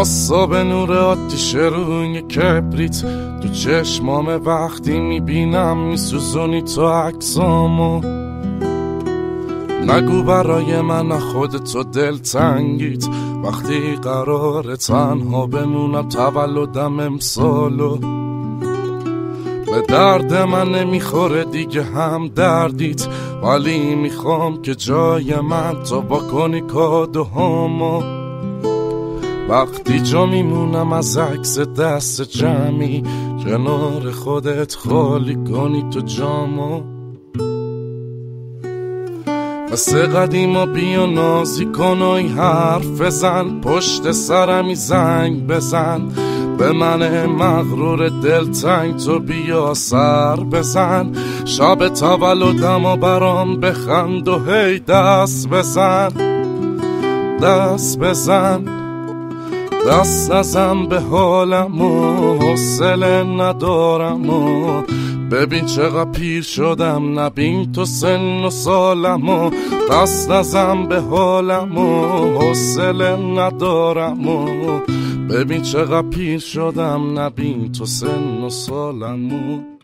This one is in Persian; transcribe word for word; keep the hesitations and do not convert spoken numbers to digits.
راستا به نور آتیش روی کبریت تو چشمام وقتی میبینم میسوزونی تو عکسامو. نگو برای من خودتو دلتنگیت وقتی قراره تنها بمونم تولدم امسالو. به درد من نمیخوره دیگه هم دردیت، ولی میخوام که جای من تو بکنی کادوهامو. وقتی جا میمونم از عکس دست جمعی کنار خودت خالی کنی تو جامو. مثل قدیما بیا نازی کن و این حرف بزن، پشت سرمی زنگ بزن به من مغرور دلتنگ تو بیا سر بزن. شب تولدم و برام بخند و هی دست بزن دست بزن دست نزن به حالم و حوصله ندارم و ببین چقدر پیر شدم نبین تو سن و سالم و دست نزن به حالم و حوصله ندارم و ببین چقدر پیر شدم نبین تو سن و سالم و